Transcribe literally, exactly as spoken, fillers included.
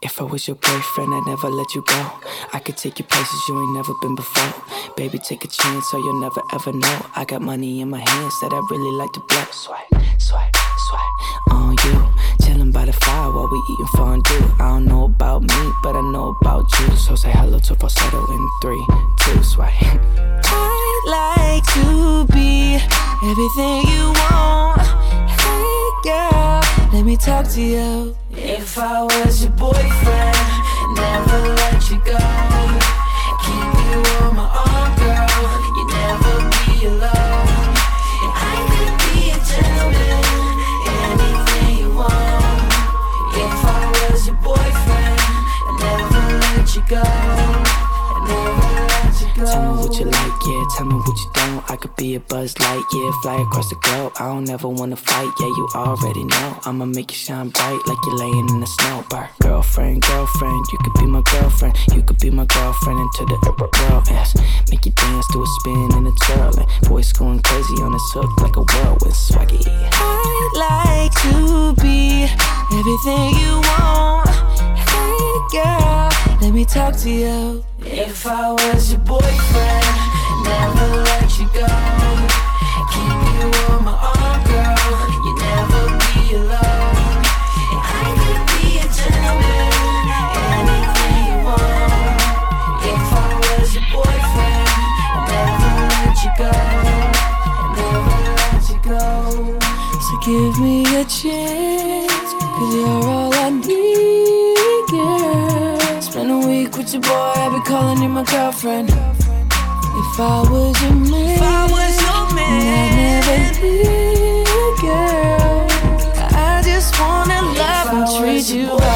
If I was your boyfriend, I'd never let you go. I could take you places you ain't never been before. Baby, take a chance so you'll never ever know. I got money in my hands that I really like to blow. Swipe, swipe, swipe on you. Chillin' by the fire while we eatin' fondue. I don't know about me, but I know about you. So say hello to falsetto in three, two, swipe. I'd like to be everything you want. Hey girl, let me talk to you. If I was your boyfriend, never let you go. Keep you on my arm, girl. You never be alone. And I could be a gentleman, anything you want. If I was your boyfriend, I'd never let you go. I'd never let you go. Tell me what you like, yeah, tell me what you don't. I could be a Buzz Lightyear, fly across the globe. I don't ever wanna fight, yeah, you already know. I'ma make you shine bright like you're laying in the snow. Bar. Girlfriend, girlfriend, you could be my girlfriend. You could be my girlfriend into the world, yes. Make you dance to a spin and a twirl. And voice going crazy on this hook like a whirlwind swaggy. I'd like to be everything you want. Hey girl, let me talk to you. If I was your boyfriend, never let you go. Keep you on my arm, girl. You never be alone. And I could be a gentleman, anything you want. If I was your boyfriend, I'd never let you go. I'd never let you go. So give me a chance, 'cause you're all I need, girl. Spend a week with your boy, I'll be calling you my girlfriend. If I was your man, if I was your man, I'd never leave, girl. I just wanna love and treat you right.